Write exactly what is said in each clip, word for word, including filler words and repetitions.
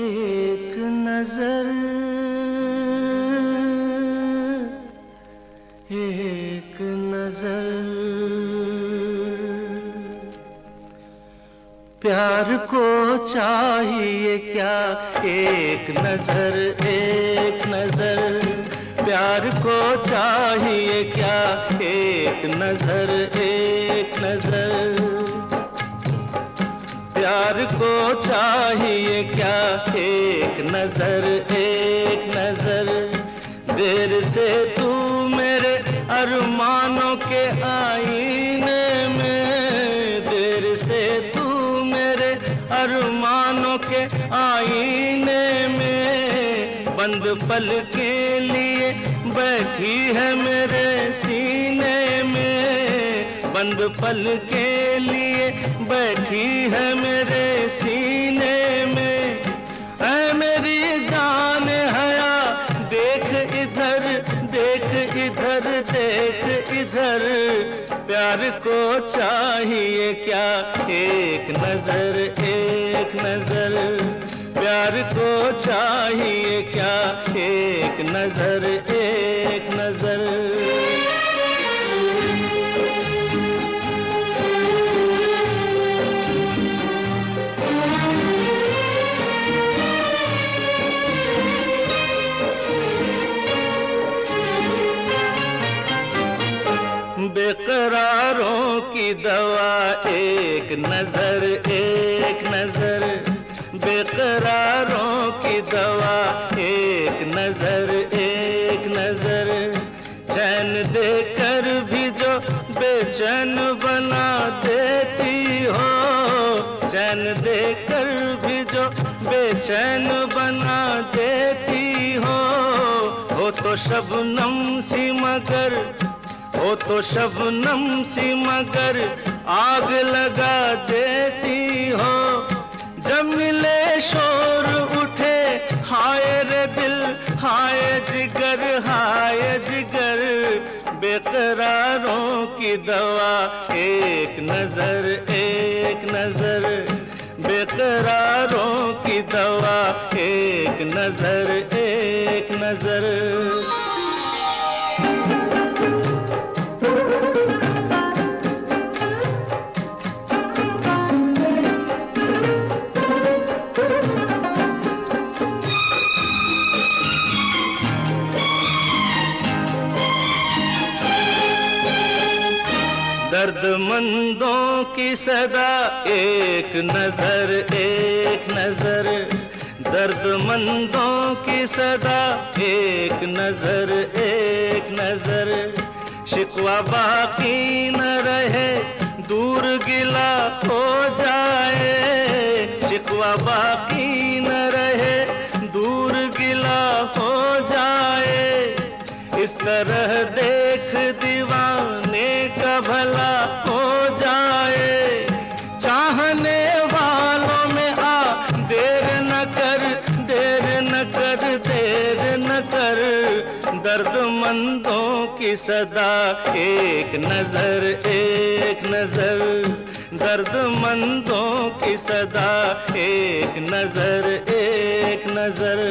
एक नजर एक नजर प्यार को चाहिए क्या एक नजर एक नजर प्यार को चाहिए क्या एक नजर एक नजर प्यार को चाहिए क्या एक नजर एक नजर देर से तू मेरे अरमानों के आईने में देर से तू मेरे अरमानों के आईने में बंद पल के लिए बैठी है मेरे सीने में बंद पल के लिए बैठी है मेरे सीने में ऐ मेरी जान हया देख इधर देख इधर देख इधर प्यार को चाहिए क्या एक नजर एक नजर प्यार को चाहिए क्या एक नजर एक नजर बेकरारों की दवा एक नजर एक नजर बेकरारों की दवा एक नजर एक नजर चैन देकर भी जो बेचैन बना देती हो चैन देकर भी जो बेचैन बना देती हो हो तो शबनम सी मगर हो तो शबनम सी मगर आग लगा देती हो जब मिले शोर उठे हाय रे दिल हाय जिगर हाय जिगर बेकरारों की दवा एक नजर एक नजर बेकरारों की दवा एक नजर एक नजर दर्दमंदों की सदा एक नजर एक नजर दर्दमंदों की सदा एक नजर एक नजर शिकवा बाकी न रहे दूर गिला हो जाए शिकवा बाकी न रहे दूर गिला हो जाए इस तरह देख दीवाने का भला हो जाए चाहने वालों में आ देर न कर देर न कर देर न कर दर्दमंदों की सदा एक नजर एक नजर दर्दमंदों की सदा एक नजर एक नजर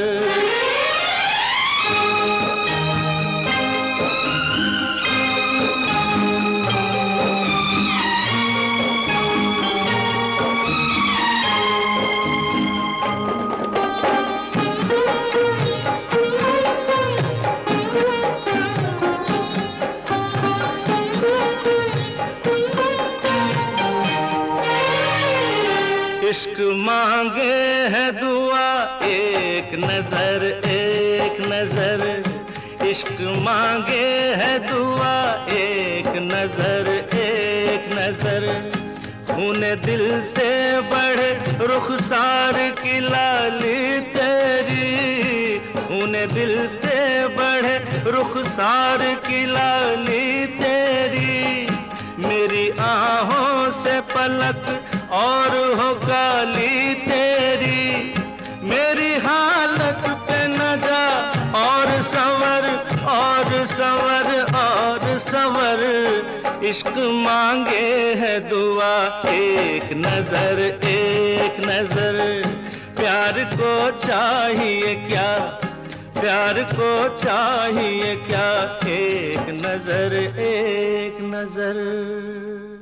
इश्क मांगे है दुआ एक नजर एक नजर इश्क मांगे है दुआ एक नजर एक नजर खून दिल से बढ़े रुखसार की लाली तेरी खून दिल से बढ़े रुखसार की लाली तेरी मेरी आहों से पलक और हो काली तेरी मेरी हालत पे न जा और संवर और संवर और संवर इश्क मांगे है दुआ एक नजर एक नजर प्यार को चाहिए क्या, प्यार को चाहिए क्या, एक नजर एक नजर।